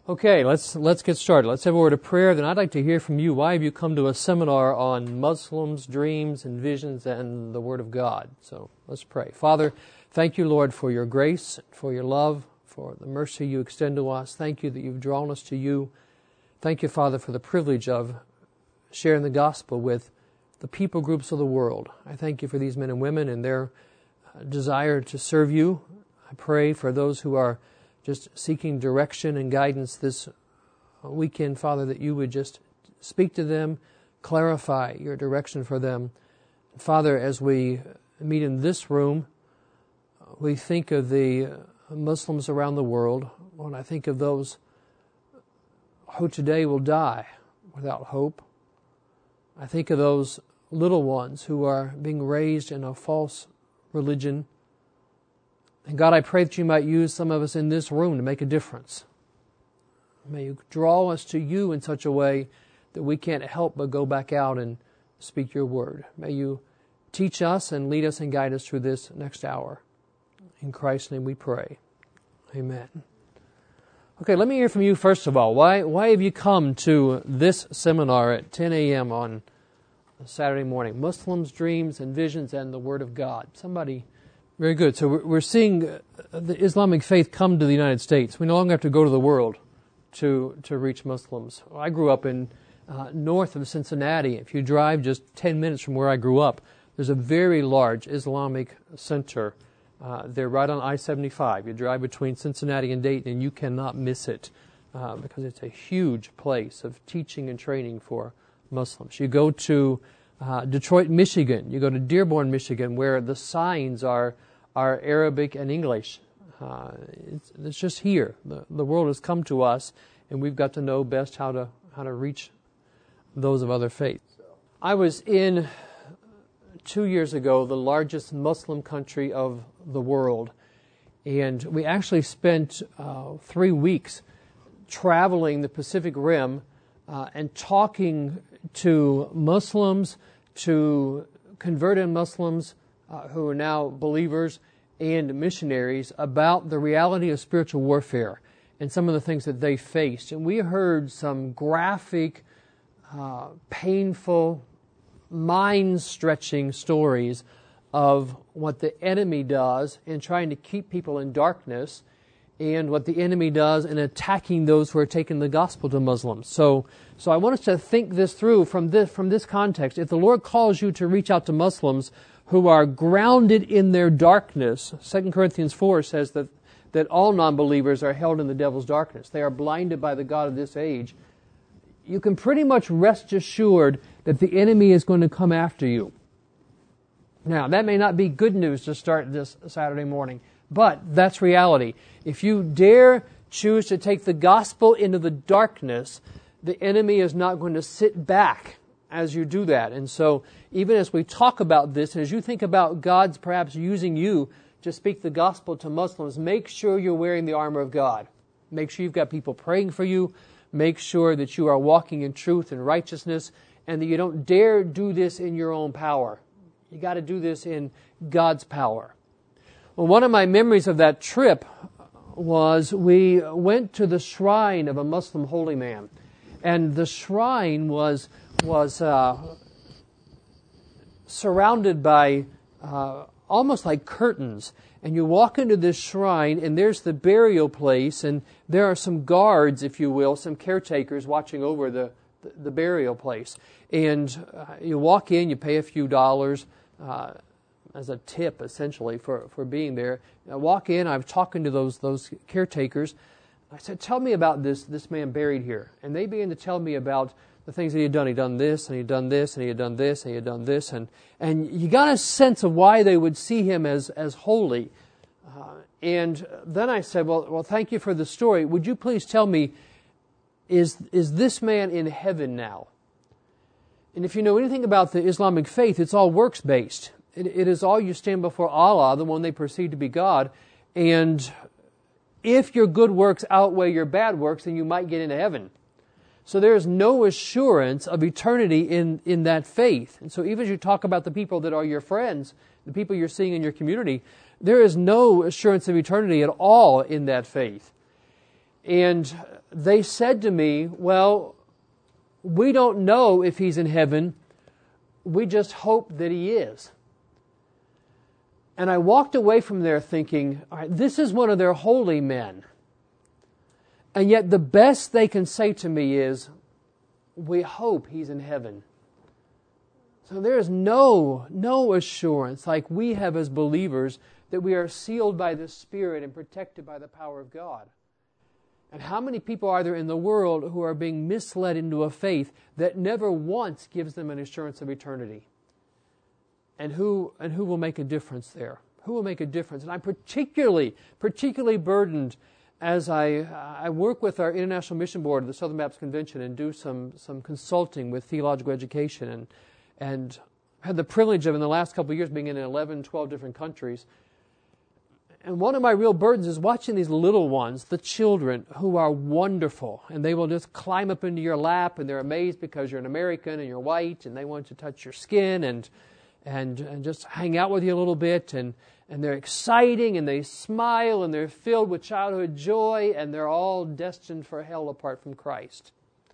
Okay, let's get started. Let's have a word of prayer. Then I'd like to hear from you. Why have you come to a seminar on Muslims, dreams, and visions, and the Word of God? So let's pray. Father, thank you, Lord, for your grace, for your love, for the mercy you extend to us. Thank you that you've drawn us to you. Thank you, Father, for the privilege of sharing the gospel with the people groups of the world. I thank you for these men and women and their desire to serve you. I pray for those who are just seeking direction and guidance this weekend, Father, that you would just speak to them, clarify your direction for them. Father, as we meet in this room, we think of the Muslims around the world. When I think of those who today will die without hope, I think of those little ones who are being raised in a false religion. And God, I pray that you might use some of us in this room to make a difference. May you draw us to you in such a way that we can't help but go back out and speak your word. May you teach us and lead us and guide us through this next hour. In Christ's name we pray. Amen. Okay, let me hear from you first of all. Why have you come to this seminar at 10 a.m. on Saturday morning? Muslims, dreams, and visions, and the Word of God. Somebody... Very good. So we're seeing the Islamic faith come to the United States. We no longer have to go to the world to reach Muslims. I grew up in north of Cincinnati. If you drive just 10 minutes from where I grew up, there's a very large Islamic center. They're right on I-75. You drive between Cincinnati and Dayton, and you cannot miss it because it's a huge place of teaching and training for Muslims. You go to Detroit, Michigan. You go to Dearborn, Michigan, where the signs are Arabic and English. It's just here. The world has come to us, and we've got to know best how to reach those of other faiths. I was in 2 years ago the largest Muslim country of the world, and we actually spent 3 weeks traveling the Pacific Rim and talking to Muslims, to converted Muslims who are now believers and missionaries about the reality of spiritual warfare and some of the things that they faced. And we heard some graphic, painful, mind-stretching stories of what the enemy does in trying to keep people in darkness and what the enemy does in attacking those who are taking the gospel to Muslims. So I want us to think this through from this context. If the Lord calls you to reach out to Muslims who are grounded in their darkness, 2 Corinthians 4 says that all non-believers are held in the devil's darkness. They are blinded by the god of this age. You can pretty much rest assured that the enemy is going to come after you. Now, that may not be good news to start this Saturday morning, but that's reality. If you dare choose to take the gospel into the darkness, the enemy is not going to sit back as you do that. And so, even as we talk about this, and as you think about God's perhaps using you to speak the gospel to Muslims, make sure you're wearing the armor of God. Make sure you've got people praying for you. Make sure that you are walking in truth and righteousness, and that you don't dare do this in your own power. You got to do this in God's power. Well, one of my memories of that trip was we went to the shrine of a Muslim holy man. And the shrine was surrounded by almost like curtains. And you walk into this shrine, and there's the burial place, and there are some guards, if you will, some caretakers watching over the burial place. And you walk in, you pay a few dollars as a tip, essentially, for being there. I walk in, I'm talking to those caretakers. I said, tell me about this man buried here. And they began to tell me about the things that he had done. He'd done this, and he'd done this, and he had done this, and he had done this. And you got a sense of why they would see him as holy. And then I said, well, thank you for the story. Would you please tell me, is this man in heaven now? And if you know anything about the Islamic faith, it's all works-based. It is all you stand before Allah, the one they perceive to be God, and if your good works outweigh your bad works, then you might get into heaven. So there is no assurance of eternity in that faith. And so even as you talk about the people that are your friends, the people you're seeing in your community, there is no assurance of eternity at all in that faith. And they said to me, well, we don't know if he's in heaven. We just hope that he is. And I walked away from there thinking, all right, this is one of their holy men. And yet the best they can say to me is, we hope he's in heaven. So there is no assurance like we have as believers that we are sealed by the Spirit and protected by the power of God. And how many people are there in the world who are being misled into a faith that never once gives them an assurance of eternity? And who will make a difference there? Who will make a difference? And I'm particularly burdened as I work with our International Mission Board of the Southern Baptist Convention and do some consulting with theological education and had the privilege of in the last couple of years being in 11, 12 different countries. And one of my real burdens is watching these little ones, the children, who are wonderful. And they will just climb up into your lap and they're amazed because you're an American and you're white and they want to touch your skin and just hang out with you a little bit. And they're exciting and they smile and they're filled with childhood joy and they're all destined for hell apart from Christ.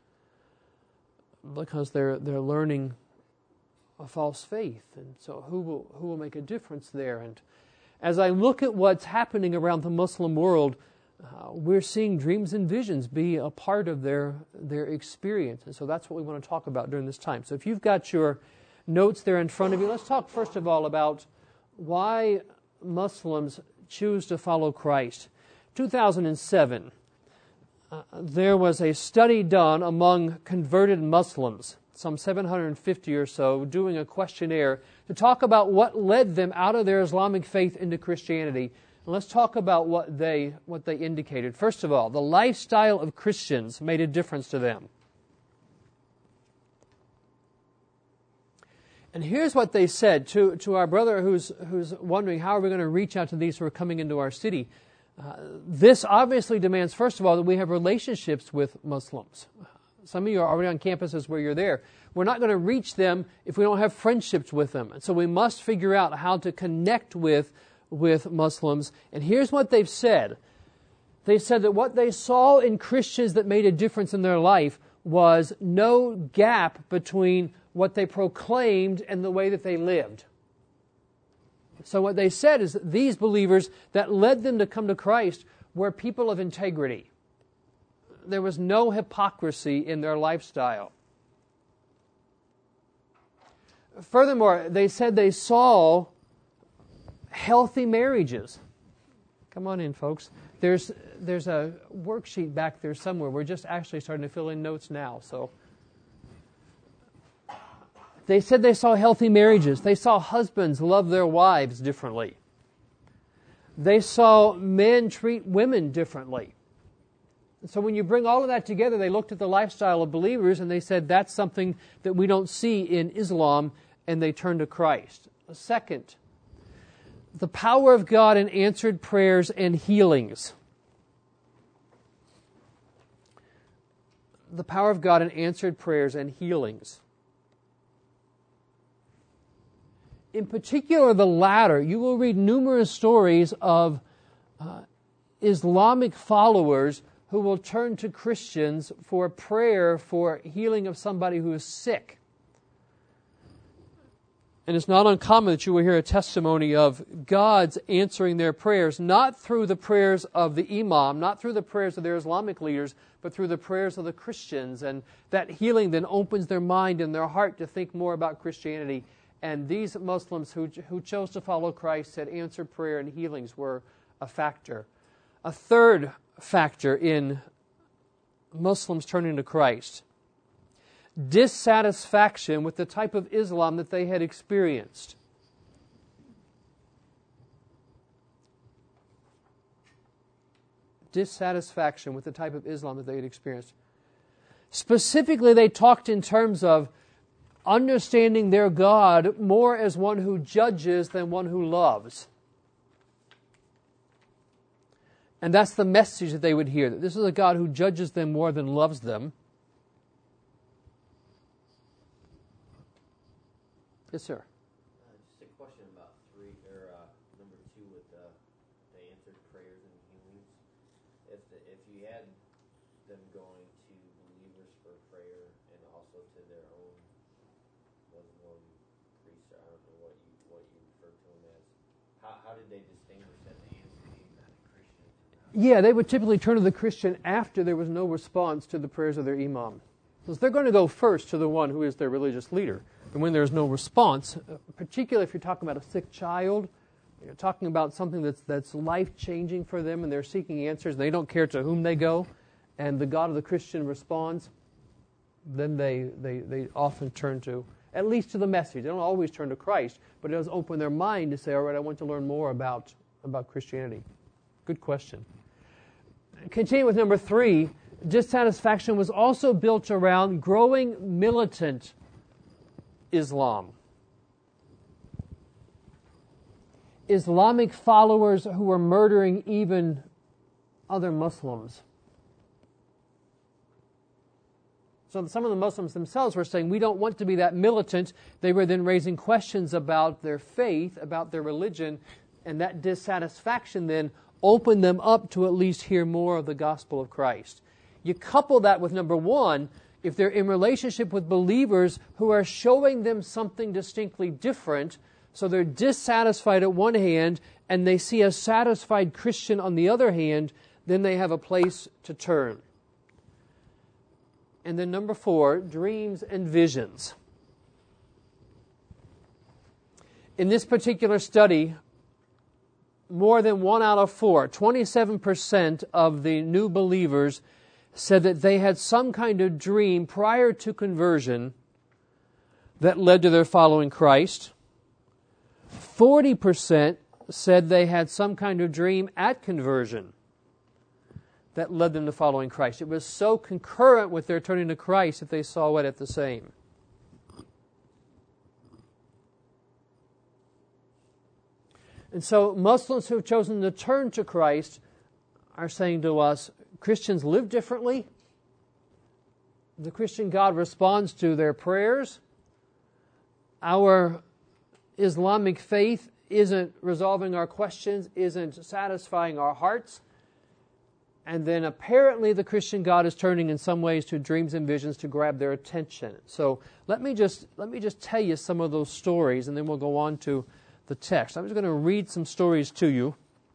Because they're learning a false faith. And so who will make a difference there? And as I look at what's happening around the Muslim world, we're seeing dreams and visions be a part of their experience. And so that's what we want to talk about during this time. So if you've got your notes there in front of you, let's talk first of all about why Muslims choose to follow Christ. 2007, there was a study done among converted Muslims, some 750 or so, doing a questionnaire to talk about what led them out of their Islamic faith into Christianity. And let's talk about what they indicated. First of all, the lifestyle of Christians made a difference to them. And here's what they said to our brother who's wondering, how are we going to reach out to these who are coming into our city? This obviously demands, first of all, that we have relationships with Muslims. Some of you are already on campuses where you're there. We're not going to reach them if we don't have friendships with them. And so we must figure out how to connect with Muslims. And here's what they've said. They said that what they saw in Christians that made a difference in their life was no gap between what they proclaimed and the way that they lived. So what they said is that these believers that led them to come to Christ were people of integrity. There was no hypocrisy in their lifestyle. Furthermore, they said they saw healthy marriages. Come on in, folks. There's a worksheet back there somewhere. We're just actually starting to fill in notes now. So they said they saw healthy marriages. They saw husbands love their wives differently. They saw men treat women differently. So when you bring all of that together, they looked at the lifestyle of believers and they said that's something that we don't see in Islam, and they turned to Christ. Second, the power of God in answered prayers and healings. The power of God in answered prayers and healings. In particular, the latter, you will read numerous stories of Islamic followers who will turn to Christians for prayer for healing of somebody who is sick. And it's not uncommon that you will hear a testimony of God's answering their prayers, not through the prayers of the imam, not through the prayers of their Islamic leaders, but through the prayers of the Christians. And that healing then opens their mind and their heart to think more about Christianity. And these Muslims who chose to follow Christ said answered prayer and healings were a factor. A third factor in Muslims turning to Christ: dissatisfaction with the type of Islam that they had experienced. Dissatisfaction with the type of Islam that they had experienced. Specifically, they talked in terms of understanding their God more as one who judges than one who loves. And that's the message that they would hear, that this is a God who judges them more than loves them. Yes, sir. Just a question about number 2 with the answered prayers and healings. If you had them go going to believers for prayer and also to their own Muslim priests? I don't know what you refer to them as. How did they distinguish that they answered the Christian? Yeah, they would typically turn to the Christian after there was no response to the prayers of their imam. So they're going to go first to the one who is their religious leader. And when there's no response, particularly if you're talking about a sick child, you're talking about something that's life-changing for them and they're seeking answers, and they don't care to whom they go, and the God of the Christian responds, then they often turn to, at least to the message. They don't always turn to Christ, but it does open their mind to say, all right, I want to learn more about Christianity. Good question. Continue with number 3. Dissatisfaction was also built around growing militant Islam. Islamic followers who were murdering even other Muslims. So some of the Muslims themselves were saying, we don't want to be that militant. They were then raising questions about their faith, about their religion, and that dissatisfaction then opened them up to at least hear more of the gospel of Christ. You couple that with number 1, if they're in relationship with believers who are showing them something distinctly different, so they're dissatisfied at one hand, and they see a satisfied Christian on the other hand, then they have a place to turn. And then number 4, dreams and visions. In this particular study, more than 1 out of 4, 27% of the new believers said that they had some kind of dream prior to conversion that led to their following Christ. 40% said they had some kind of dream at conversion that led them to following Christ. It was so concurrent with their turning to Christ that they saw it at the same. And so Muslims who have chosen to turn to Christ are saying to us, Christians live differently. The Christian God responds to their prayers. Our Islamic faith isn't resolving our questions, isn't satisfying our hearts. And then apparently the Christian God is turning in some ways to dreams and visions to grab their attention. So let me just tell you some of those stories, and then we'll go on to the text. I'm just going to read some stories to you.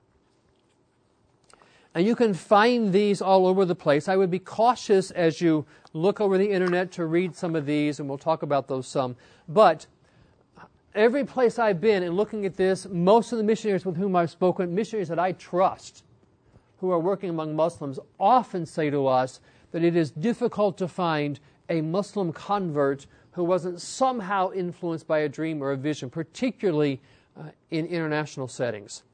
And you can find these all over the place. I would be cautious as you look over the internet to read some of these, and we'll talk about those some. But every place I've been and looking at this, most of the missionaries with whom I've spoken, missionaries that I trust, who are working among Muslims, often say to us that it is difficult to find a Muslim convert who wasn't somehow influenced by a dream or a vision, particularly in international settings.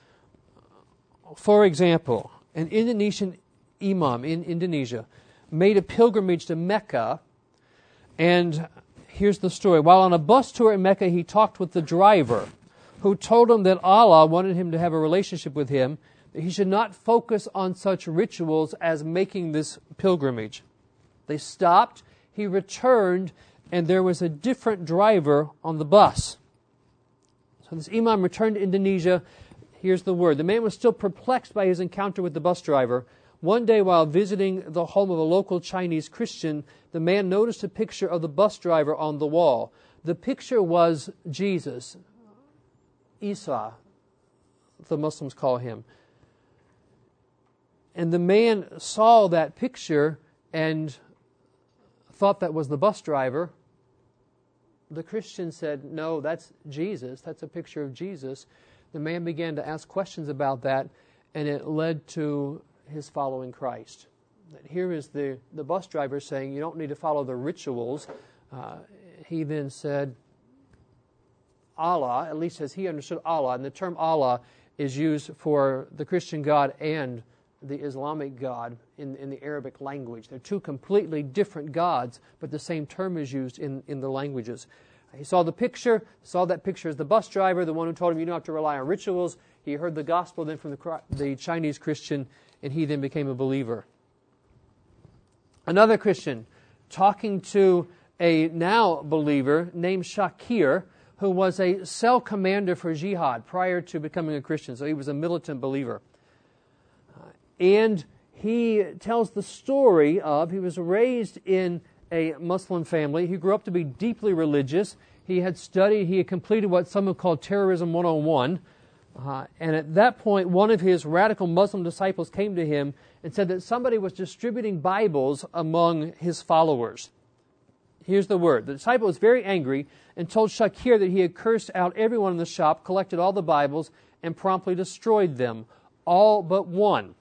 For example, an Indonesian imam in Indonesia made a pilgrimage to Mecca, and here's the story. While on a bus tour in Mecca, he talked with the driver, who told him that Allah wanted him to have a relationship with him, that he should not focus on such rituals as making this pilgrimage. They stopped, he returned, and there was a different driver on the bus. So this imam returned to Indonesia. Here's the word. The man was still perplexed by his encounter with the bus driver. One day while visiting the home of a local Chinese Christian, the man noticed a picture of the bus driver on the wall. The picture was Jesus, Isa, the Muslims call him. And the man saw that picture and thought that was the bus driver. The Christian said, no, that's Jesus. That's a picture of Jesus. The man began to ask questions about that, and it led to his following Christ. Here is the bus driver saying, you don't need to follow the rituals. He then said, Allah, at least as he understood Allah, and the term Allah is used for the Christian God and the Islamic God in the Arabic language. They're two completely different gods, but the same term is used in the languages. He saw the picture, saw that picture as the bus driver, the one who told him you don't have to rely on rituals. He heard the gospel then from the Chinese Christian, and he then became a believer. Another Christian talking to a now believer named Shakir, who was a cell commander for jihad prior to becoming a Christian. So he was a militant believer. And he tells the story of, he was raised in a Muslim family. He grew up to be deeply religious. He had studied, he had completed what some have called Terrorism 101. And at that point, one of his radical Muslim disciples came to him and said that somebody was distributing Bibles among his followers. Here's the word. The disciple was very angry and told Shakir that he had cursed out everyone in the shop, collected all the Bibles, and promptly destroyed them, all but one.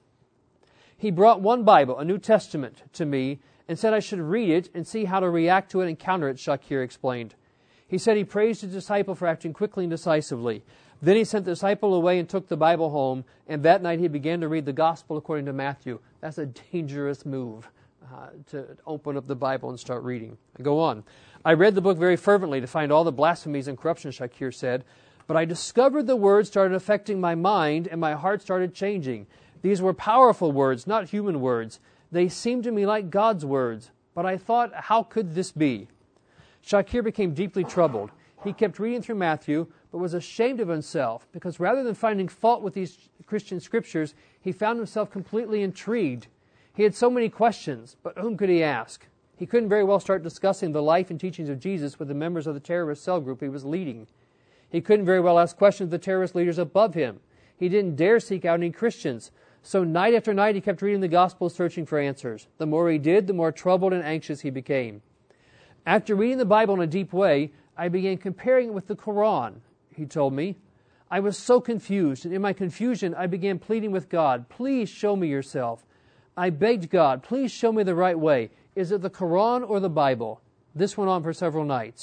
He brought one Bible, a New Testament, to me and said I should read it and see how to react to it and counter it, Shakir explained. He said he praised his disciple for acting quickly and decisively. Then he sent the disciple away and took the Bible home, and that night he began to read the Gospel according to Matthew. That's a dangerous move, to open up the Bible and start reading. I go on. I read the book very fervently to find all the blasphemies and corruption, Shakir said, but I discovered the words started affecting my mind and my heart started changing. These were powerful words, not human words. They seemed to me like God's words, but I thought, how could this be? Shakir became deeply troubled. He kept reading through Matthew, but was ashamed of himself, because rather than finding fault with these Christian scriptures, he found himself completely intrigued. He had so many questions, but whom could he ask? He couldn't very well start discussing the life and teachings of Jesus with the members of the terrorist cell group he was leading. He couldn't very well ask questions of the terrorist leaders above him. He didn't dare seek out any Christians. So night after night he kept reading the Gospel, searching for answers. The more he did, the more troubled and anxious he became. After reading the Bible in a deep way, I began comparing it with the Quran, he told me. I was so confused, and in my confusion I began pleading with God, please show me yourself. I begged God, please show me the right way. Is it the Quran or the Bible? This went on for several nights.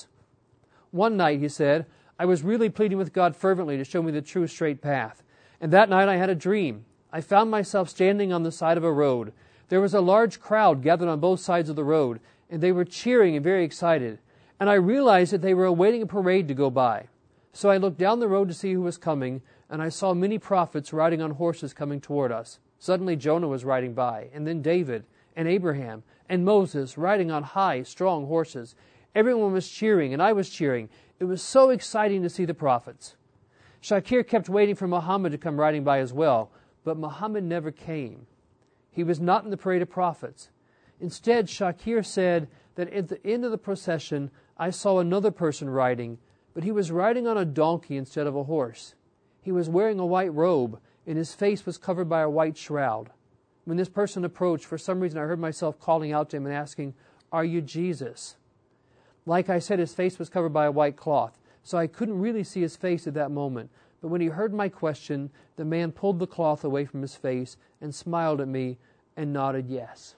One night, he said, I was really pleading with God fervently to show me the true straight path. And that night I had a dream. I found myself standing on the side of a road. There was a large crowd gathered on both sides of the road, and they were cheering and very excited. And I realized that they were awaiting a parade to go by. So I looked down the road to see who was coming, and I saw many prophets riding on horses coming toward us. Suddenly Jonah was riding by, and then David, and Abraham, and Moses riding on high, strong horses. Everyone was cheering, and I was cheering. It was so exciting to see the prophets. Shakir kept waiting for Muhammad to come riding by as well, but Muhammad never came. He was not in the parade of prophets. Instead, Shakir said that at the end of the procession, I saw another person riding, but he was riding on a donkey instead of a horse. He was wearing a white robe, and his face was covered by a white shroud. When this person approached, for some reason I heard myself calling out to him and asking, "Are you Jesus?" Like I said, his face was covered by a white cloth, so I couldn't really see his face at that moment. But when he heard my question, the man pulled the cloth away from his face and smiled at me and nodded yes.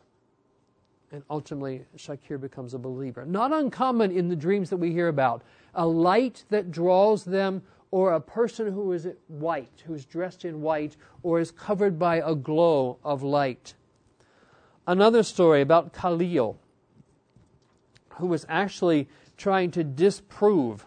And ultimately, Shakir becomes a believer. Not uncommon in the dreams that we hear about. A light that draws them, or a person who is white, who's dressed in white, or is covered by a glow of light. Another story about Khalil, who was actually trying to disprove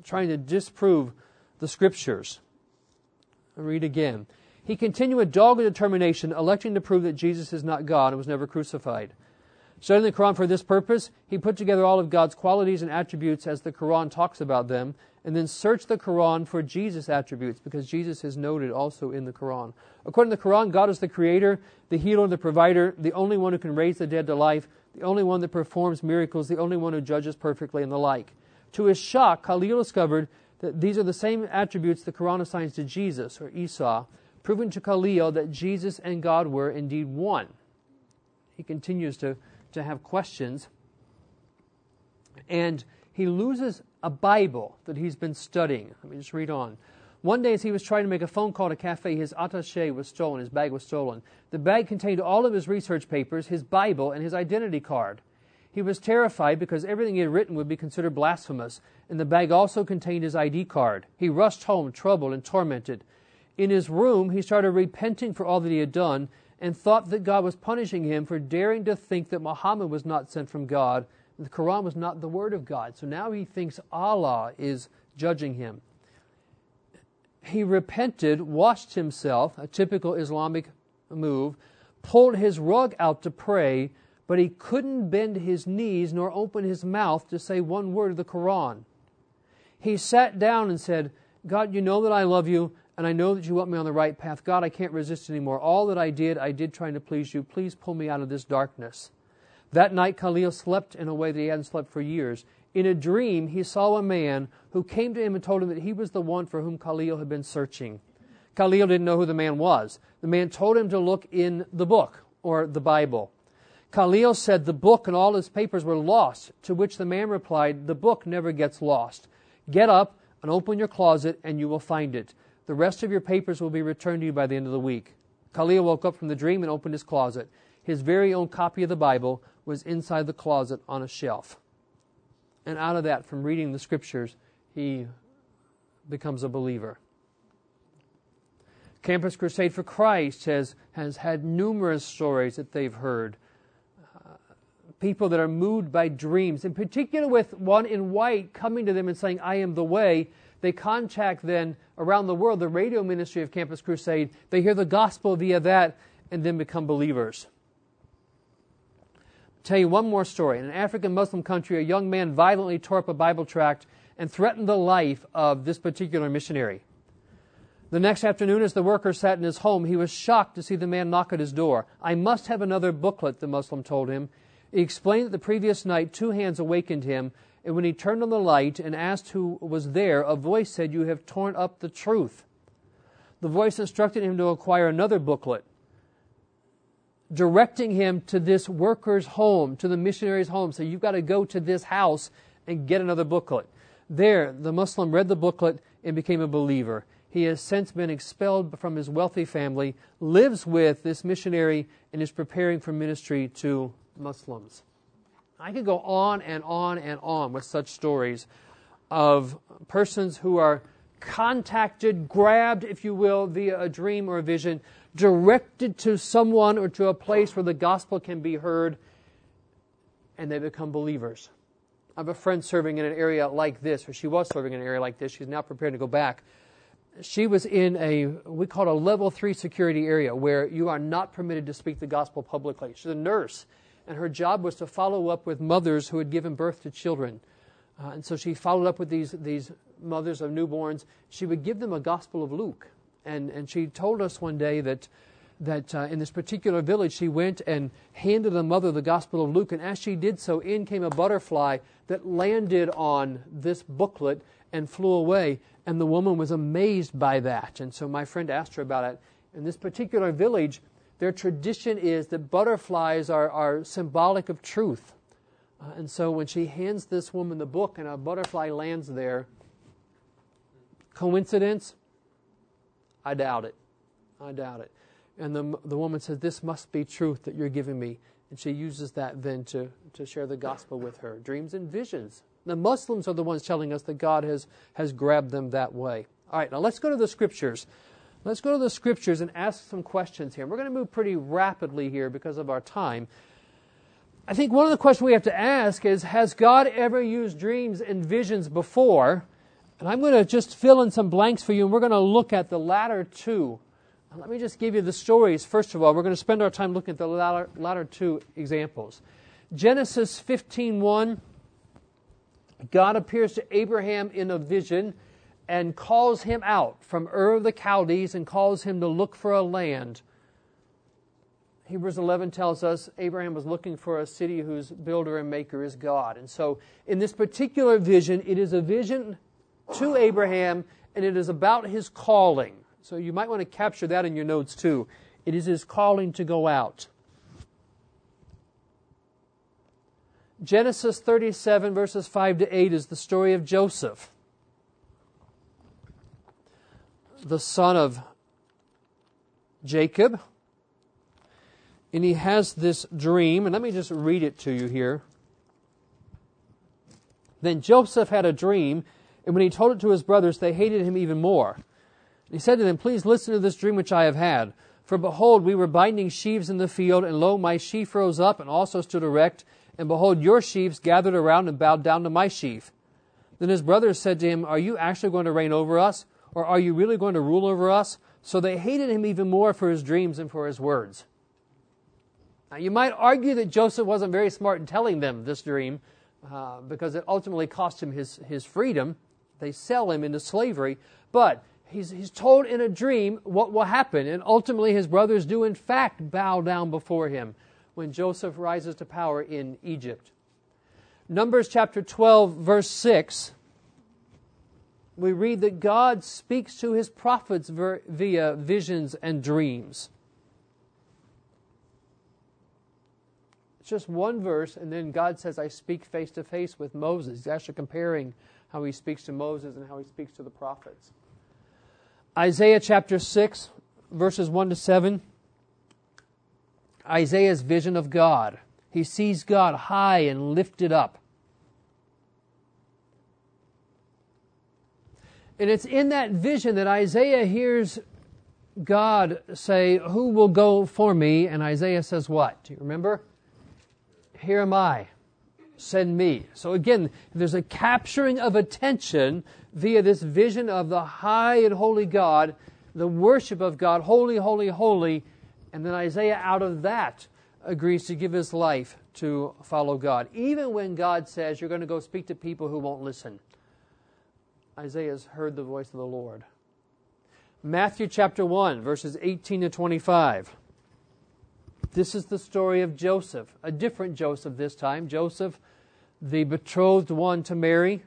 the Scriptures. I'll read again. He continued with dogged determination, electing to prove that Jesus is not God and was never crucified. Studying the Quran for this purpose, he put together all of God's qualities and attributes as the Quran talks about them, and then searched the Quran for Jesus' attributes, because Jesus is noted also in the Quran. According to the Quran, God is the creator, the healer, the provider, the only one who can raise the dead to life, the only one that performs miracles, the only one who judges perfectly, and the like. To his shock, Khalil discovered that these are the same attributes the Quran assigns to Jesus, or Isa, proving to Khalil that Jesus and God were indeed one. He continues to have questions, and he loses a Bible that he's been studying. Let me just read on. One day as he was trying to make a phone call at a cafe, his attaché was stolen, his bag was stolen. The bag contained all of his research papers, his Bible, and his identity card. He was terrified because everything he had written would be considered blasphemous, and the bag also contained his ID card. He rushed home, troubled and tormented. In his room, he started repenting for all that he had done, and thought that God was punishing him for daring to think that Muhammad was not sent from God, and the Quran was not the word of God. So now he thinks Allah is judging him. He repented, washed himself, a typical Islamic move, pulled his rug out to pray, but he couldn't bend his knees nor open his mouth to say one word of the Quran. He sat down and said, "God, you know that I love you, and I know that you want me on the right path. God, I can't resist anymore. All that I did trying to please you. Please pull me out of this darkness. That night, Khalil slept in a way that he hadn't slept for years. In a dream, he saw a man who came to him and told him that he was the one for whom Khalil had been searching. Khalil didn't know who the man was. The man told him to look in the book, or the Bible. Khalil said the book and all his papers were lost, to which the man replied, the book never gets lost. Get up and open your closet and you will find it. The rest of your papers will be returned to you by the end of the week. Khalil woke up from the dream and opened his closet. His very own copy of the Bible was inside the closet on a shelf. And out of that, from reading the Scriptures, he becomes a believer. Campus Crusade for Christ has had numerous stories that they've heard. People that are moved by dreams, in particular with one in white coming to them and saying, I am the way. They contact then around the world the radio ministry of Campus Crusade. They hear the gospel via that and then become believers. I'll tell you one more story. In an African Muslim country, a young man violently tore up a Bible tract and threatened the life of this particular missionary. The next afternoon, as the worker sat in his home, he was shocked to see the man knock at his door. I must have another booklet, the Muslim told him. He explained that the previous night 2 hands awakened him, and when he turned on the light and asked who was there, a voice said, you have torn up the truth. The voice instructed him to acquire another booklet, directing him to this worker's home, to the missionary's home. So you've got to go to this house and get another booklet. There, the Muslim read the booklet and became a believer. He has since been expelled from his wealthy family, lives with this missionary, and is preparing for ministry to Muslims. I could go on and on and on with such stories of persons who are contacted, grabbed, if you will, via a dream or a vision, directed to someone or to a place where the gospel can be heard, and they become believers. I have a friend serving in an area like this, or she was serving in an area like this. She's now preparing to go back. She was in we call it a level 3 security area where you are not permitted to speak the gospel publicly. She's a nurse, and her job was to follow up with mothers who had given birth to children. And so she followed up with these mothers of newborns. She would give them a Gospel of Luke. And she told us one day that in this particular village, she went and handed the mother the Gospel of Luke. And as she did so, in came a butterfly that landed on this booklet and flew away. And the woman was amazed by that. And so my friend asked her about it. In this particular village, their tradition is that butterflies are symbolic of truth. And so when she hands this woman the book and a butterfly lands there, coincidence? I doubt it. I doubt it. And the woman says, this must be truth that you're giving me. And she uses that then to share the gospel with her. Dreams and visions. The Muslims are the ones telling us that God has grabbed them that way. All right, now let's go to the Scriptures. Let's go to the Scriptures and ask some questions here. We're going to move pretty rapidly here because of our time. I think one of the questions we have to ask is, has God ever used dreams and visions before? And I'm going to just fill in some blanks for you, and we're going to look at the latter two. Let me just give you the stories. First of all, we're going to spend our time looking at the latter two examples. Genesis 15:1, God appears to Abraham in a vision and calls him out from Ur of the Chaldees and calls him to look for a land. Hebrews 11 tells us Abraham was looking for a city whose builder and maker is God. And so in this particular vision, it is a vision to Abraham, and it is about his calling. So you might want to capture that in your notes too. It is his calling to go out. Genesis 37 verses 5 to 8 is the story of Joseph, the son of Jacob. And he has this dream, and let me just read it to you here. Then Joseph had a dream, and when he told it to his brothers, they hated him even more. And he said to them, please listen to this dream which I have had. For behold, we were binding sheaves in the field, and lo, my sheaf rose up and also stood erect. And behold, your sheaves gathered around and bowed down to my sheaf. Then his brothers said to him, are you actually going to reign over us? Or are you really going to rule over us? So they hated him even more for his dreams and for his words. Now you might argue that Joseph wasn't very smart in telling them this dream because it ultimately cost him his freedom. They sell him into slavery. But he's told in a dream what will happen. And ultimately his brothers do in fact bow down before him when Joseph rises to power in Egypt. Numbers chapter 12, verse 6, we read that God speaks to his prophets via visions and dreams. It's just one verse, and then God says, I speak face to face with Moses. He's actually comparing how he speaks to Moses and how he speaks to the prophets. Isaiah chapter 6, verses 1 to 7. Isaiah's vision of God. He sees God high and lifted up. And it's in that vision that Isaiah hears God say, who will go for me? And Isaiah says what? Do you remember? Here am I. Send me. So again, there's a capturing of attention via this vision of the high and holy God, the worship of God, holy, holy, holy. And then Isaiah, out of that, agrees to give his life to follow God. Even when God says, you're going to go speak to people who won't listen. Isaiah has heard the voice of the Lord. Matthew chapter 1, verses 18 to 25. This is the story of Joseph, a different Joseph this time. Joseph, the betrothed one to Mary.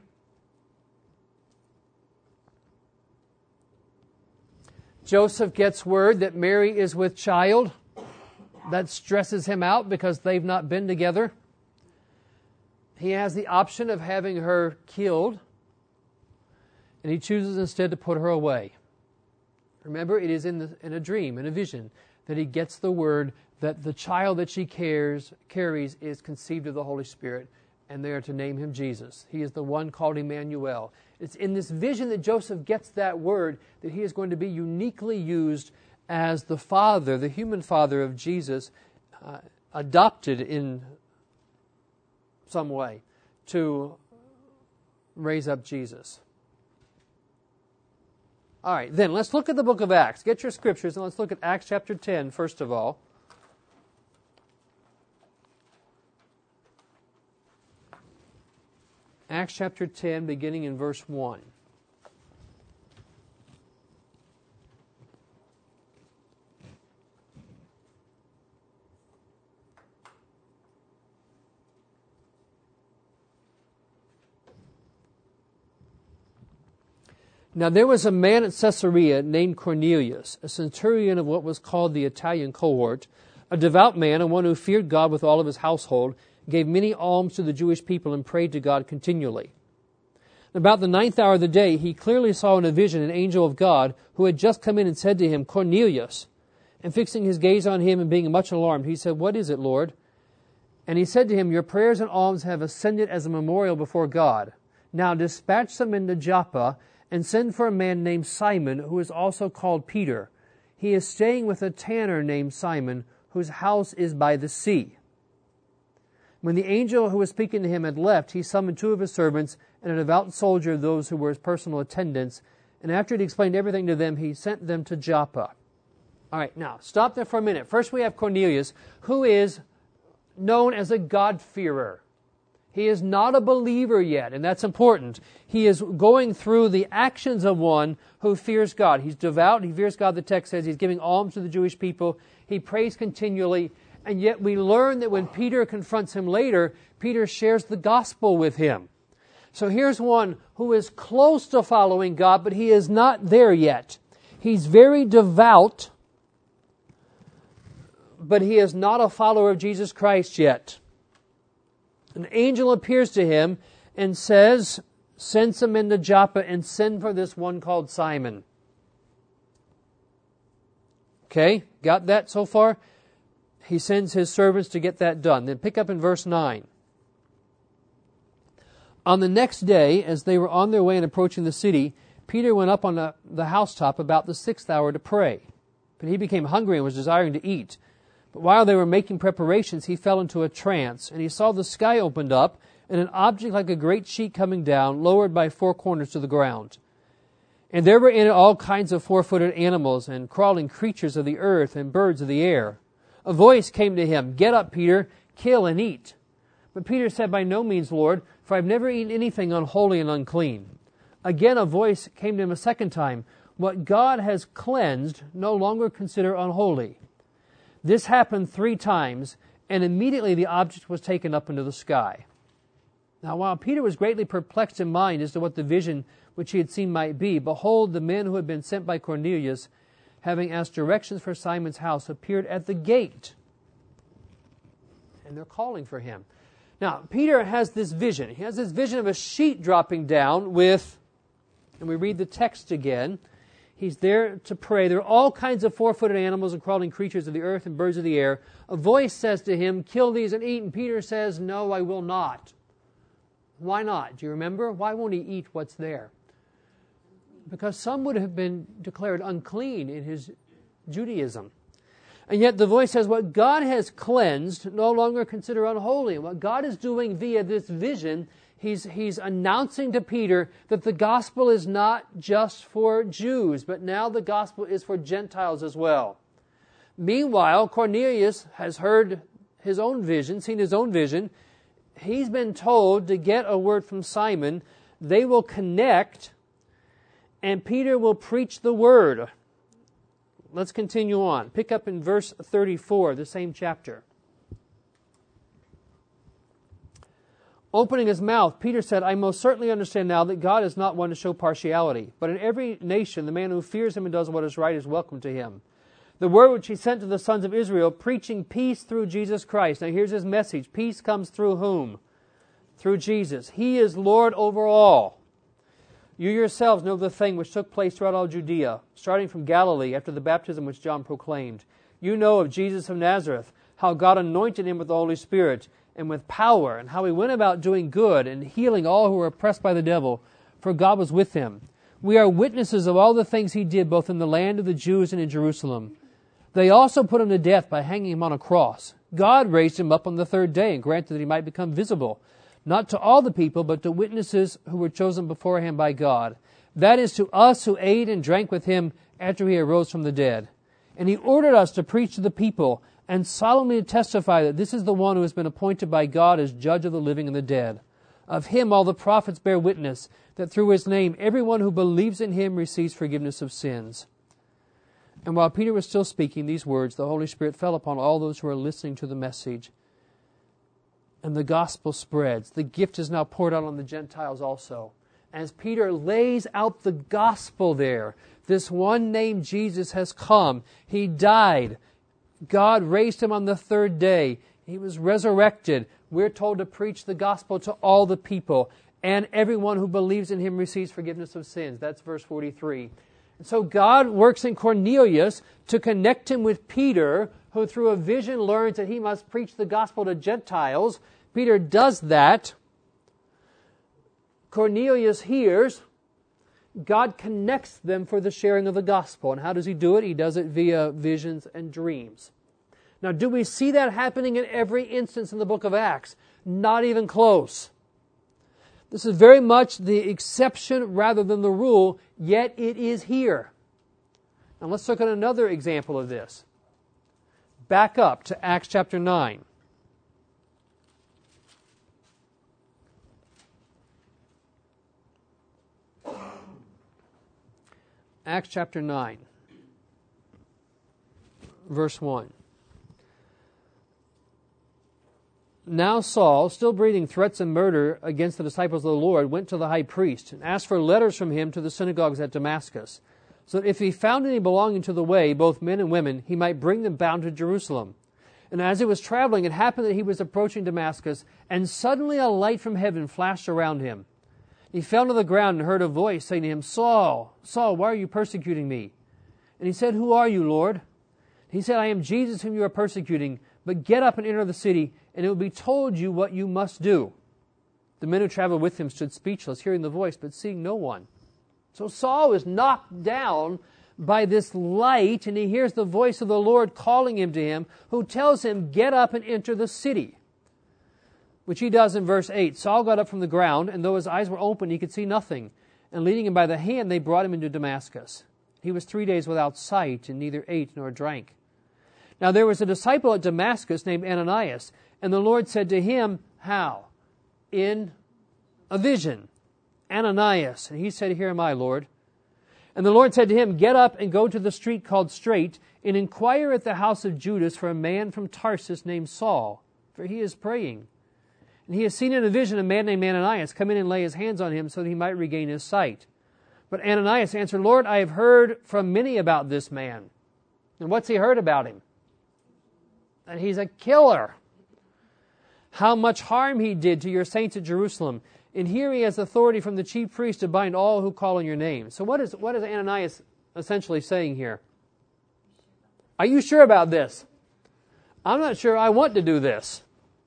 Joseph gets word that Mary is with child. That stresses him out because they've not been together. He has the option of having her killed, and he chooses instead to put her away. Remember, it is in a dream, in a vision, that he gets the word that the child that she carries is conceived of the Holy Spirit, and they are to name him Jesus. He is the one called Emmanuel. It's in this vision that Joseph gets that word that he is going to be uniquely used as the father, the human father of Jesus, adopted in some way to raise up Jesus. All right, then let's look at the book of Acts. Get your scriptures and let's look at Acts chapter 10 first of all. Acts chapter 10, beginning in verse 1. Now there was a man at Caesarea named Cornelius, a centurion of what was called the Italian cohort, a devout man and one who feared God with all of his household, gave many alms to the Jewish people and prayed to God continually. About the 9th hour of the day, he clearly saw in a vision an angel of God who had just come in and said to him, Cornelius. And fixing his gaze on him and being much alarmed, he said, What is it, Lord? And he said to him, Your prayers and alms have ascended as a memorial before God. Now dispatch some men to Joppa, and send for a man named Simon, who is also called Peter. He is staying with a tanner named Simon, whose house is by the sea. When the angel who was speaking to him had left, he summoned 2 of his servants and a devout soldier of those who were his personal attendants, and after he had explained everything to them, he sent them to Joppa. All right, now, stop there for a minute. First we have Cornelius, who is known as a God-fearer. He is not a believer yet, and that's important. He is going through the actions of one who fears God. He's devout, he fears God, the text says. He's giving alms to the Jewish people. He prays continually, and yet we learn that when Peter confronts him later, Peter shares the gospel with him. So here's one who is close to following God, but he is not there yet. He's very devout, but he is not a follower of Jesus Christ yet. An angel appears to him and says, Send some men to Joppa and send for this one called Simon. Okay, got that so far? He sends his servants to get that done. Then pick up in verse 9. On the next day, as they were on their way and approaching the city, Peter went up on the housetop about the 6th hour to pray. But he became hungry and was desiring to eat. But while they were making preparations, he fell into a trance, and he saw the sky opened up, and an object like a great sheet coming down, lowered by 4 corners to the ground. And there were in it all kinds of 4-footed animals, and crawling creatures of the earth, and birds of the air. A voice came to him, Get up, Peter, kill and eat. But Peter said, By no means, Lord, for I have never eaten anything unholy and unclean. Again a voice came to him a second time, What God has cleansed, no longer consider unholy. This happened 3 times, and immediately the object was taken up into the sky. Now, while Peter was greatly perplexed in mind as to what the vision which he had seen might be, behold, the men who had been sent by Cornelius, having asked directions for Simon's house, appeared at the gate. And they're calling for him. Now, Peter has this vision. He has this vision of a sheet dropping down with, and we read the text again, he's there to pray. There are all kinds of 4-footed animals and crawling creatures of the earth and birds of the air. A voice says to him, kill these and eat. And Peter says, no, I will not. Why not? Do you remember? Why won't he eat what's there? Because some would have been declared unclean in his Judaism. And yet the voice says, what God has cleansed, no longer consider unholy. And what God is doing via this vision, He's announcing to Peter that the gospel is not just for Jews, but now the gospel is for Gentiles as well. Meanwhile, Cornelius has heard his own vision, seen his own vision. He's been told to get a word from Simon. They will connect, and Peter will preach the word. Let's continue on. Pick up in verse 34, the same chapter. Opening his mouth, Peter said, I most certainly understand now that God is not one to show partiality, but in every nation the man who fears him and does what is right is welcome to him. The word which he sent to the sons of Israel, preaching peace through Jesus Christ. Now here's his message. Peace comes through whom? Through Jesus. He is Lord over all. You yourselves know the thing which took place throughout all Judea, starting from Galilee after the baptism which John proclaimed. You know of Jesus of Nazareth, how God anointed him with the Holy Spirit and with power, and how he went about doing good and healing all who were oppressed by the devil, for God was with him. We are witnesses of all the things he did, both in the land of the Jews and in Jerusalem. They also put him to death by hanging him on a cross. God raised him up on the 3rd day and granted that he might become visible, not to all the people, but to witnesses who were chosen beforehand by God. That is, to us who ate and drank with him after he arose from the dead. And he ordered us to preach to the people and solemnly to testify that this is the one who has been appointed by God as judge of the living and the dead. Of him all the prophets bear witness that through his name everyone who believes in him receives forgiveness of sins. And while Peter was still speaking these words, the Holy Spirit fell upon all those who were listening to the message. And the gospel spreads. The gift is now poured out on the Gentiles also. As Peter lays out the gospel there, this one named Jesus has come. He died. God raised him on the 3rd day. He was resurrected. We're told to preach the gospel to all the people. And everyone who believes in him receives forgiveness of sins. That's verse 43. And so God works in Cornelius to connect him with Peter, who through a vision learns that he must preach the gospel to Gentiles. Peter does that. Cornelius hears. God connects them for the sharing of the gospel. And how does he do it? He does it via visions and dreams. Now, do we see that happening in every instance in the book of Acts? Not even close. This is very much the exception rather than the rule, yet it is here. Now let's look at another example of this. Back up to Acts chapter 9. Acts chapter 9, verse 1. Now Saul, still breathing threats and murder against the disciples of the Lord, went to the high priest and asked for letters from him to the synagogues at Damascus, so that if he found any belonging to the way, both men and women, he might bring them bound to Jerusalem. And as he was traveling, it happened that he was approaching Damascus, and suddenly a light from heaven flashed around him. He fell to the ground and heard a voice saying to him, Saul, Saul, why are you persecuting me? And he said, Who are you, Lord? He said, I am Jesus whom you are persecuting, but get up and enter the city, and it will be told you what you must do. The men who traveled with him stood speechless, hearing the voice, but seeing no one. So Saul is knocked down by this light, and he hears the voice of the Lord calling him to him, who tells him, get up and enter the city. Which he does in verse 8. Saul got up from the ground, and though his eyes were open, he could see nothing. And leading him by the hand, they brought him into Damascus. He was 3 days without sight, and neither ate nor drank. Now there was a disciple at Damascus named Ananias, and the Lord said to him, how? In a vision. Ananias. And he said, Here am I, Lord. And the Lord said to him, get up and go to the street called Straight, and inquire at the house of Judas for a man from Tarsus named Saul, for he is praying. And he has seen in a vision a man named Ananias come in and lay his hands on him so that he might regain his sight. But Ananias answered, Lord, I have heard from many about this man. And what's he heard about him? That he's a killer. How much harm he did to your saints at Jerusalem. And here he has authority from the chief priest to bind all who call on your name. So what is Ananias essentially saying here? Are you sure about this? I'm not sure I want to do this.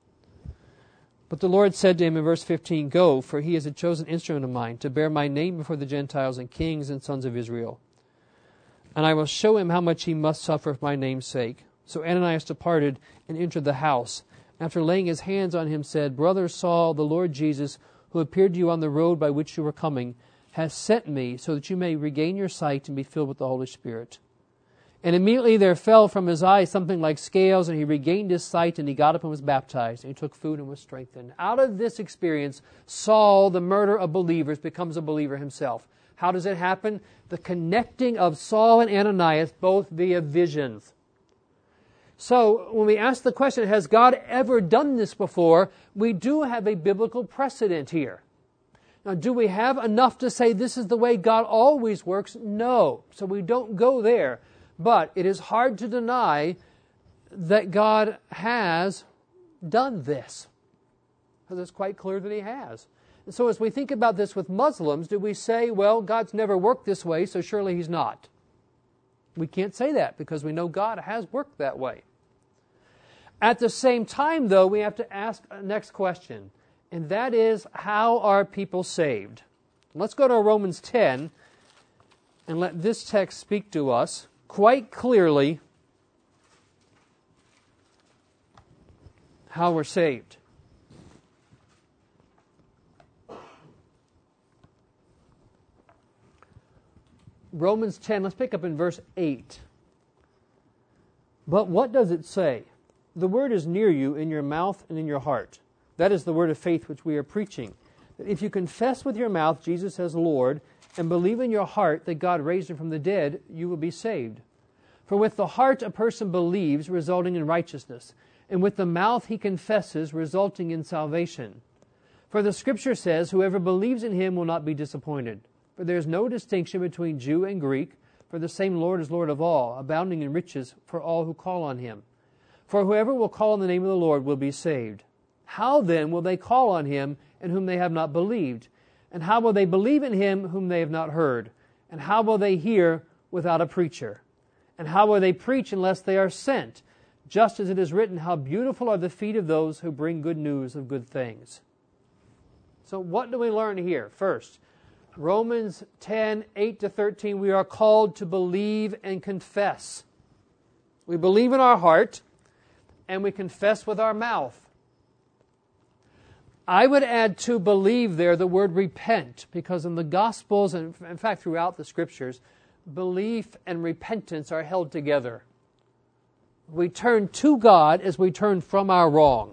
But the Lord said to him in verse 15, go, for he is a chosen instrument of mine to bear my name before the Gentiles and kings and sons of Israel. And I will show him how much he must suffer for my name's sake. So Ananias departed and entered the house. After laying his hands on him, said, Brother Saul, the Lord Jesus, who appeared to you on the road by which you were coming, has sent me so that you may regain your sight and be filled with the Holy Spirit. And immediately there fell from his eyes something like scales, and he regained his sight, and he got up and was baptized, and he took food and was strengthened. Out of this experience, Saul, the murderer of believers, becomes a believer himself. How does it happen? The connecting of Saul and Ananias, both via visions. So when we ask the question, has God ever done this before? We do have a biblical precedent here. Now, do we have enough to say this is the way God always works? No. So we don't go there. But it is hard to deny that God has done this, because it's quite clear that he has. And so as we think about this with Muslims, do we say, well, God's never worked this way, so surely he's not? We can't say that, because we know God has worked that way. At the same time, though, we have to ask a next question, and that is, how are people saved? Let's go to Romans 10 and let this text speak to us quite clearly how we're saved. Romans 10, let's pick up in verse 8. But what does it say? The word is near you, in your mouth and in your heart. That is the word of faith which we are preaching. That if you confess with your mouth Jesus as Lord, and believe in your heart that God raised him from the dead, you will be saved. For with the heart a person believes, resulting in righteousness, and with the mouth he confesses, resulting in salvation. For the Scripture says, whoever believes in him will not be disappointed. For there is no distinction between Jew and Greek, for the same Lord is Lord of all, abounding in riches for all who call on him. For whoever will call on the name of the Lord will be saved. How then will they call on him in whom they have not believed? And how will they believe in him whom they have not heard? And how will they hear without a preacher? And how will they preach unless they are sent? Just as it is written, how beautiful are the feet of those who bring good news of good things. So what do we learn here? First, Romans 10, 8-13, we are called to believe and confess. We believe in our heart, and we confess with our mouth. I would add to believe there the word repent, because in the Gospels, and in fact throughout the Scriptures, belief and repentance are held together. We turn to God as we turn from our wrong.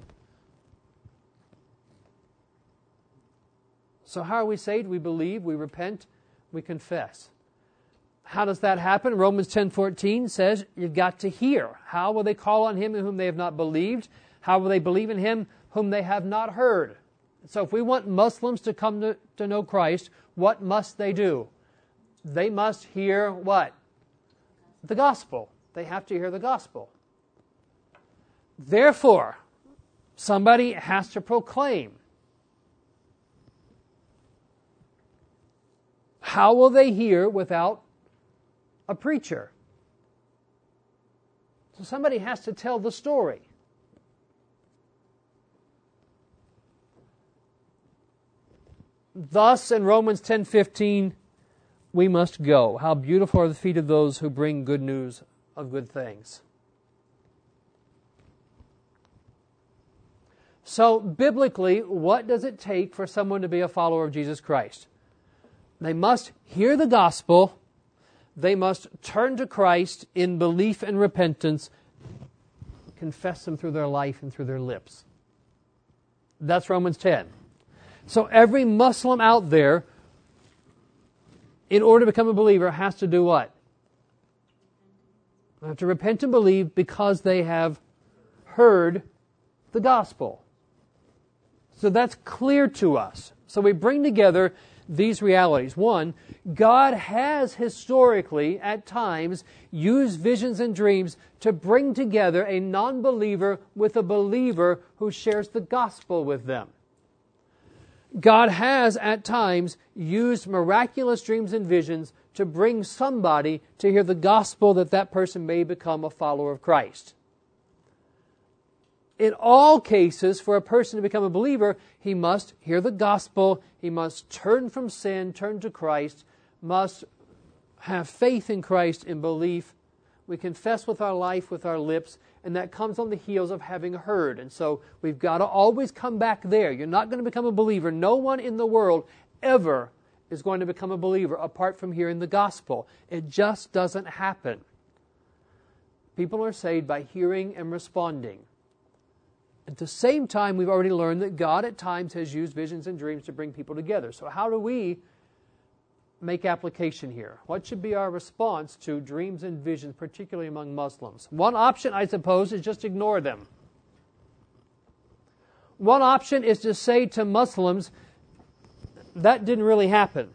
So how are we saved? We believe, we repent, we confess. How does that happen? Romans 10:14 says you've got to hear. How will they call on him in whom they have not believed? How will they believe in him whom they have not heard? So if we want Muslims to come to know Christ, what must they do? They must hear what? The gospel. They have to hear the gospel. Therefore, somebody has to proclaim. How will they hear without a preacher? So somebody has to tell the story. Thus, in Romans 10:15, we must go. How beautiful are the feet of those who bring good news of good things. So, biblically, what does it take for someone to be a follower of Jesus Christ? They must hear the gospel. They must turn to Christ in belief and repentance, confess Him through their life and through their lips. That's Romans 10. So every Muslim out there in order to become a believer, has to do what? They have to repent and believe because they have heard the gospel. So that's clear to us. So we bring together these realities. One, God has historically, at times, used visions and dreams to bring together a non-believer with a believer who shares the gospel with them. God has, at times, used miraculous dreams and visions to bring somebody to hear the gospel that that person may become a follower of Christ. In all cases, for a person to become a believer, he must hear the gospel, he must turn from sin, turn to Christ, must have faith in Christ in belief. We confess with our life, with our lips, and that comes on the heels of having heard. And so we've got to always come back there. You're not going to become a believer. No one in the world ever is going to become a believer apart from hearing the gospel. It just doesn't happen. People are saved by hearing and responding. At the same time, we've already learned that God at times has used visions and dreams to bring people together. So how do we make application here? What should be our response to dreams and visions, particularly among Muslims? One option, I suppose, is just ignore them. One option is to say to Muslims, that didn't really happen.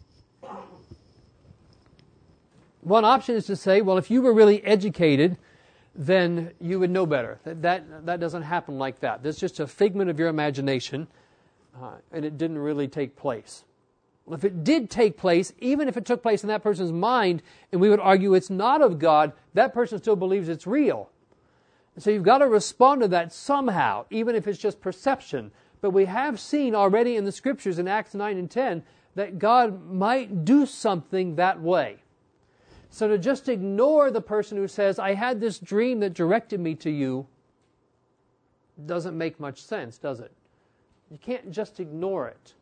One option is to say, well, if you were really educated, then you would know better. That doesn't happen like that. That's just a figment of your imagination, and it didn't really take place. Well, if it did take place, even if it took place in that person's mind, and we would argue it's not of God, that person still believes it's real. And so you've got to respond to that somehow, even if it's just perception. But we have seen already in the Scriptures in Acts 9 and 10 that God might do something that way. So to just ignore the person who says, I had this dream that directed me to you, doesn't make much sense, does it? You can't just ignore it.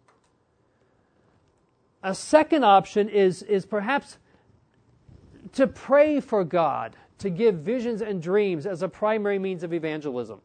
A second option is perhaps to pray for God to give visions and dreams as a primary means of evangelism.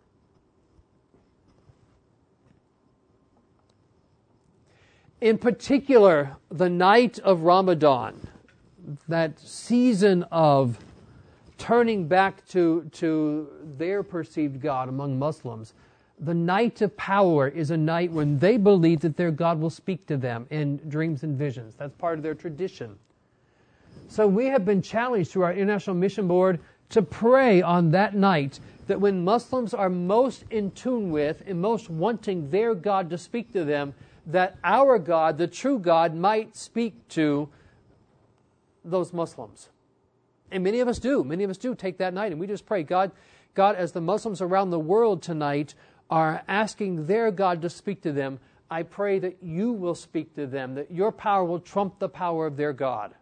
In particular, the night of Ramadan, that season of turning back to their perceived God among Muslims, the night of power is a night when they believe that their God will speak to them in dreams and visions. That's part of their tradition. So we have been challenged through our International Mission Board to pray on that night that when Muslims are most in tune with and most wanting their God to speak to them, that our God, the true God, might speak to those Muslims. And many of us do. Many of us do take that night and we just pray, God, as the Muslims around the world tonight are asking their God to speak to them, I pray that you will speak to them, that your power will trump the power of their God.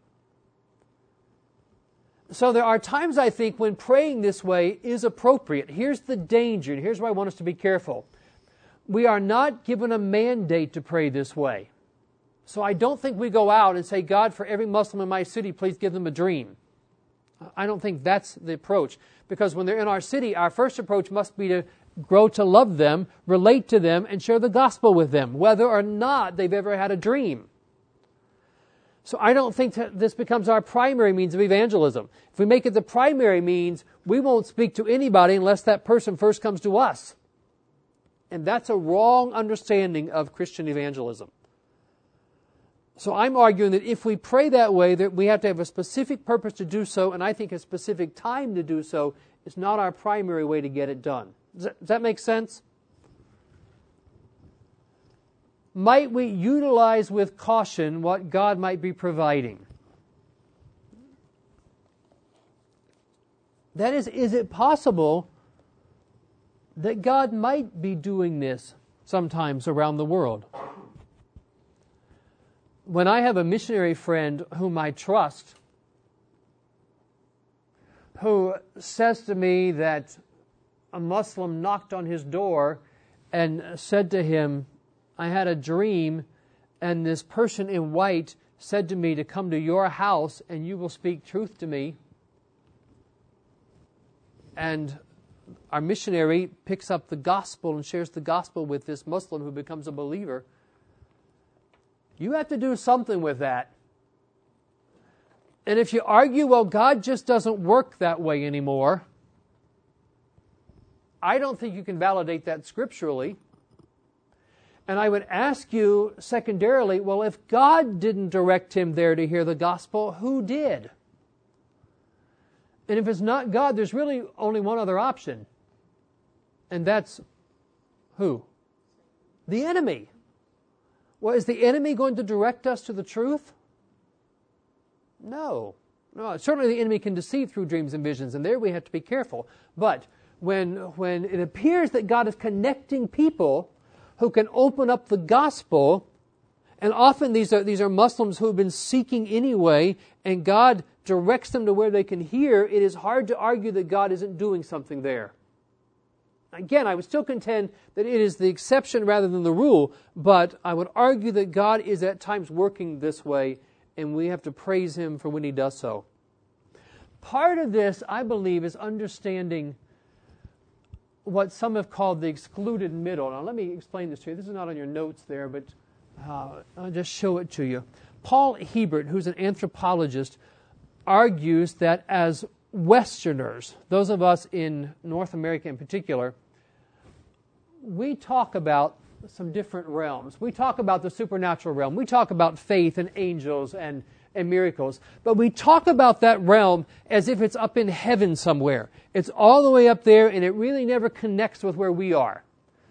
So there are times, I think, when praying this way is appropriate. Here's the danger, and here's why I want us to be careful. We are not given a mandate to pray this way. So I don't think we go out and say, God, for every Muslim in my city, please give them a dream. I don't think that's the approach. Because when they're in our city, our first approach must be to grow to love them, relate to them, and share the gospel with them, whether or not they've ever had a dream. So I don't think that this becomes our primary means of evangelism. If we make it the primary means, we won't speak to anybody unless that person first comes to us. And that's a wrong understanding of Christian evangelism. So I'm arguing that if we pray that way, that we have to have a specific purpose to do so, and I think a specific time to do so is not our primary way to get it done. Does that make sense? Might we utilize with caution what God might be providing? That is it possible that God might be doing this sometimes around the world? When I have a missionary friend whom I trust, who says to me that a Muslim knocked on his door and said to him, I had a dream, and this person in white said to me to come to your house and you will speak truth to me. And our missionary picks up the gospel and shares the gospel with this Muslim who becomes a believer. You have to do something with that. And if you argue, well, God just doesn't work that way anymore, I don't think you can validate that scripturally. And I would ask you secondarily, well, if God didn't direct him there to hear the gospel, who did? And if it's not God, there's really only one other option. And that's who? The enemy. Well, is the enemy going to direct us to the truth? No. No. Certainly the enemy can deceive through dreams and visions, and there we have to be careful. But when it appears that God is connecting people who can open up the gospel, and often these are Muslims who have been seeking anyway, and God directs them to where they can hear, it is hard to argue that God isn't doing something there. Again, I would still contend that it is the exception rather than the rule, but I would argue that God is at times working this way, and we have to praise Him for when He does so. Part of this, I believe, is understanding what some have called the excluded middle. Now, let me explain this to you. This is not on your notes there, but I'll just show it to you. Paul Hebert, who's an anthropologist, argues that as Westerners, those of us in North America in particular, we talk about some different realms. We talk about the supernatural realm. We talk about faith and angels and miracles. But we talk about that realm as if it's up in heaven somewhere. It's all the way up there, and it really never connects with where we are.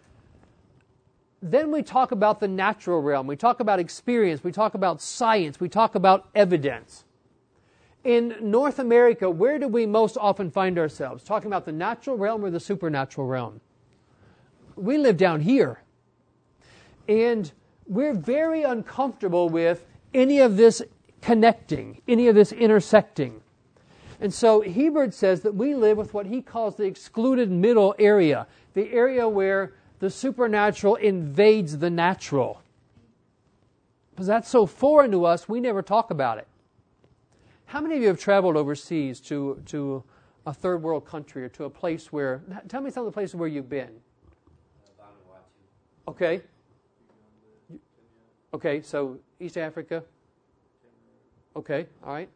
Then we talk about the natural realm. We talk about experience. We talk about science. We talk about evidence. In North America, where do we most often find ourselves? Talking about the natural realm or the supernatural realm? We live down here. And we're very uncomfortable with any of this connecting, any of this intersecting. And so Hebert says that we live with what he calls the excluded middle area, the area where the supernatural invades the natural. Because that's so foreign to us, we never talk about it. How many of you have traveled overseas to a third world country or to a place where... Tell me some of the places where you've been. Okay. Okay, so East Africa. Okay, all right.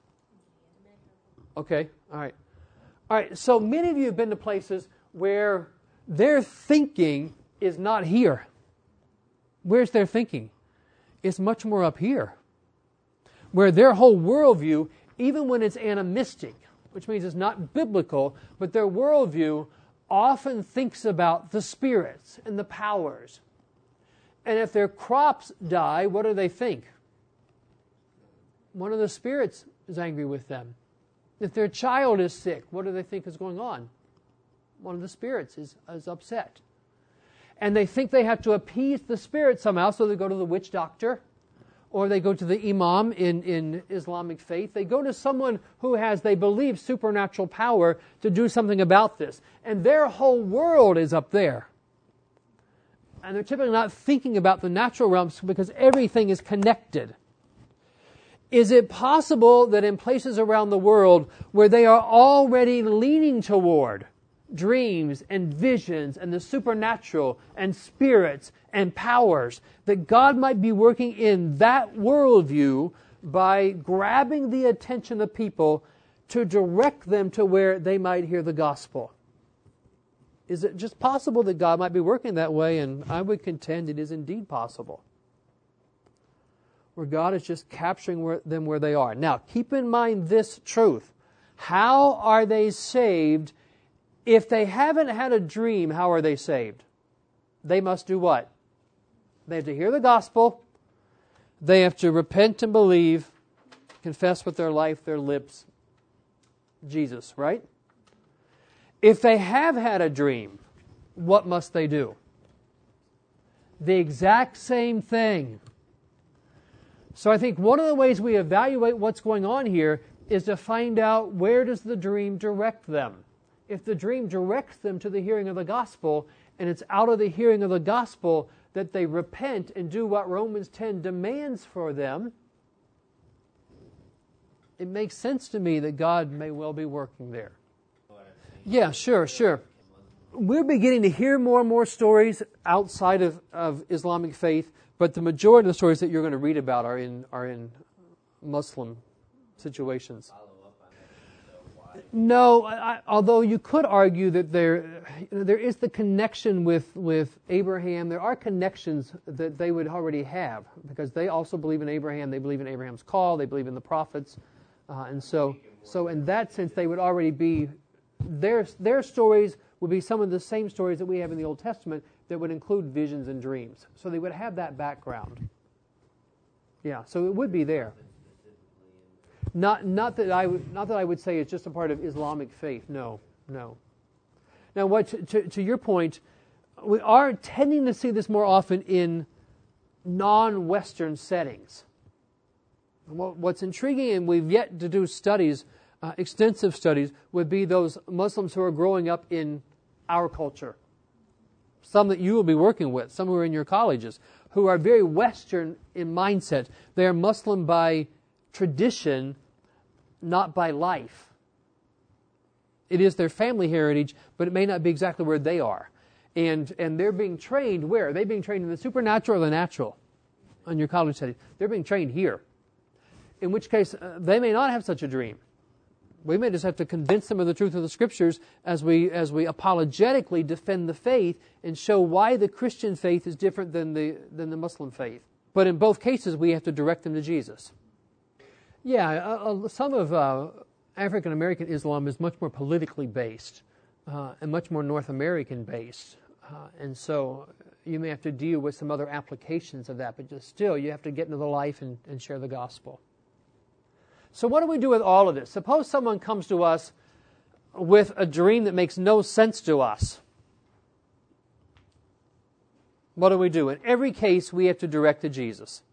Okay, all right. All right, so many of you have been to places where their thinking is not here. Where's their thinking? It's much more up here. Where their whole worldview, even when it's animistic, which means it's not biblical, but their worldview often thinks about the spirits and the powers. And if their crops die, what do they think? One of the spirits is angry with them. If their child is sick, what do they think is going on? One of the spirits is upset. And they think they have to appease the spirit somehow, so they go to the witch doctor, or they go to the imam in Islamic faith. They go to someone who has, they believe, supernatural power to do something about this. And their whole world is up there. And they're typically not thinking about the natural realms because everything is connected. Is it possible that in places around the world where they are already leaning toward dreams and visions and the supernatural and spirits and powers, that God might be working in that worldview by grabbing the attention of people to direct them to where they might hear the gospel? Is it just possible that God might be working that way? And I would contend it is indeed possible. Where God is just capturing them where they are. Now, keep in mind this truth. How are they saved? If they haven't had a dream, how are they saved? They must do what? They have to hear the gospel. They have to repent and believe, confess with their life, their lips, Jesus, right? If they have had a dream, what must they do? The exact same thing. So I think one of the ways we evaluate what's going on here is to find out, where does the dream direct them? If the dream directs them to the hearing of the gospel, and it's out of the hearing of the gospel that they repent and do what Romans 10 demands for them, it makes sense to me that God may well be working there. Yeah, sure. We're beginning to hear more and more stories outside of Islamic faith, but the majority of the stories that you're going to read about are in Muslim situations. Follow up on that. So why? No, although you could argue that there is the connection with Abraham. There are connections that they would already have because they also believe in Abraham. They believe in Abraham's call. They believe in the prophets, and so in that sense, they would already be their stories would be some of the same stories that we have in the Old Testament that would include visions and dreams. So they would have that background. Yeah, so it would be there. Not that I would say it's just a part of Islamic faith. No. Now, what to your point, we are tending to see this more often in non-Western settings. What's intriguing, and we've yet to do studies, extensive studies, would be those Muslims who are growing up in our culture. Some that you will be working with, some who are in your colleges, who are very Western in mindset. They are Muslim by tradition, not by life. It is their family heritage, but it may not be exactly where they are. And they're being trained where? Are they being trained in the supernatural or the natural on your college setting? They're being trained here. In which case, they may not have such a dream. We may just have to convince them of the truth of the Scriptures as we apologetically defend the faith and show why the Christian faith is different than the Muslim faith. But in both cases, we have to direct them to Jesus. Yeah, some of African American Islam is much more politically based and much more North American based. And so you may have to deal with some other applications of that, but just still you have to get into the life and share the gospel. So what do we do with all of this? Suppose someone comes to us with a dream that makes no sense to us. What do we do? In every case, we have to direct to Jesus.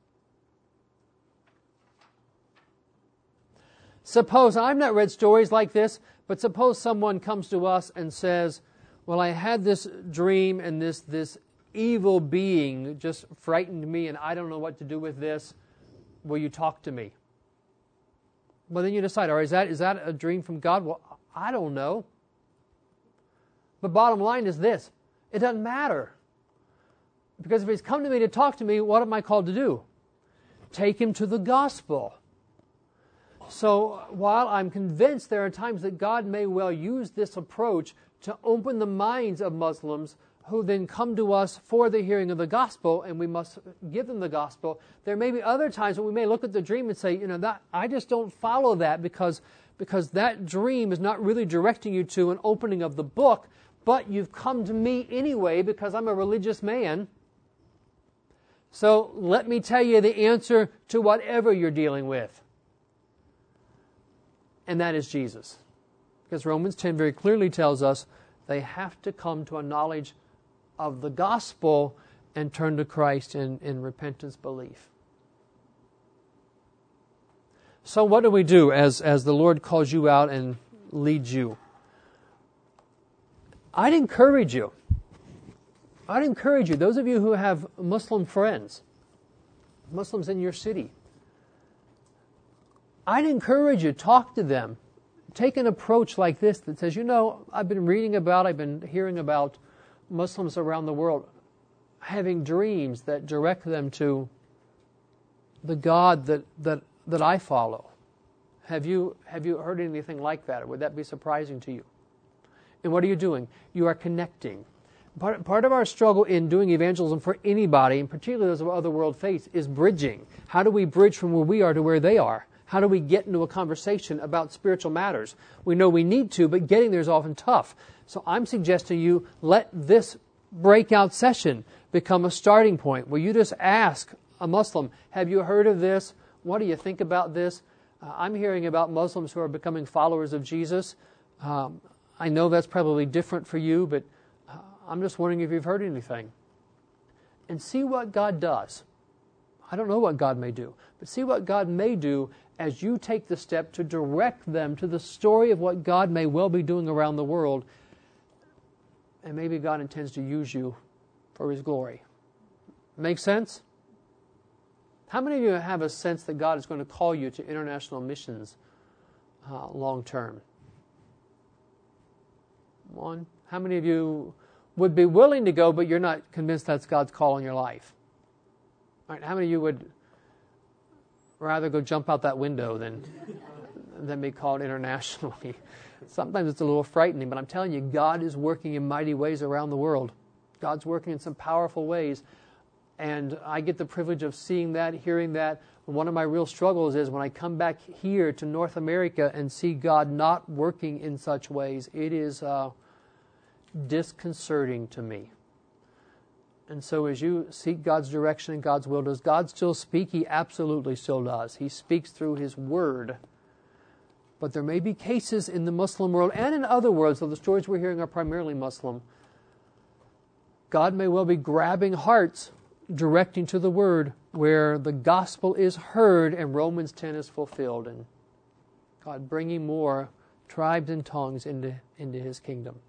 Suppose, I've not read stories like this, but suppose someone comes to us and says, well, I had this dream and this evil being just frightened me and I don't know what to do with this. Will you talk to me? Well, then you decide, or is that a dream from God? Well, I don't know. But bottom line is this. It doesn't matter. Because if he's come to me to talk to me, what am I called to do? Take him to the gospel. So while I'm convinced there are times that God may well use this approach to open the minds of Muslims who then come to us for the hearing of the gospel, and we must give them the gospel, there may be other times when we may look at the dream and say, that I just don't follow that because that dream is not really directing you to an opening of the book, but you've come to me anyway because I'm a religious man. So let me tell you the answer to whatever you're dealing with. And that is Jesus. Because Romans 10 very clearly tells us they have to come to a knowledge of the gospel and turn to Christ in repentance belief. So what do we do as the Lord calls you out and leads you? I'd encourage you, those of you who have Muslim friends, Muslims in your city, I'd encourage you, talk to them. Take an approach like this that says, I've been hearing about Muslims around the world having dreams that direct them to the God that I follow. Have you heard anything like that? Or would that be surprising to you? And what are you doing? You are connecting. Part of our struggle in doing evangelism for anybody, and particularly those of other world faiths, is bridging. How do we bridge from where we are to where they are? How do we get into a conversation about spiritual matters? We know we need to, but getting there is often tough. So I'm suggesting you let this breakout session become a starting point where you just ask a Muslim, have you heard of this? What do you think about this? I'm hearing about Muslims who are becoming followers of Jesus. I know that's probably different for you, but I'm just wondering if you've heard anything. And see what God does. I don't know what God may do, but see what God may do as you take the step to direct them to the story of what God may well be doing around the world. And maybe God intends to use you for His glory. Make sense? How many of you have a sense that God is going to call you to international missions long term? One. How many of you would be willing to go, but you're not convinced that's God's call in your life? All right, how many of you rather go jump out that window than be called internationally. Sometimes it's a little frightening, but I'm telling you, God is working in mighty ways around the world. God's working in some powerful ways. And I get the privilege of seeing that, hearing that. One of my real struggles is when I come back here to North America and see God not working in such ways. It is disconcerting to me. And so as you seek God's direction and God's will, does God still speak? He absolutely still does. He speaks through His Word. But there may be cases in the Muslim world and in other worlds, though the stories we're hearing are primarily Muslim. God may well be grabbing hearts, directing to the Word, where the gospel is heard and Romans 10 is fulfilled. And God bringing more tribes and tongues into His kingdom.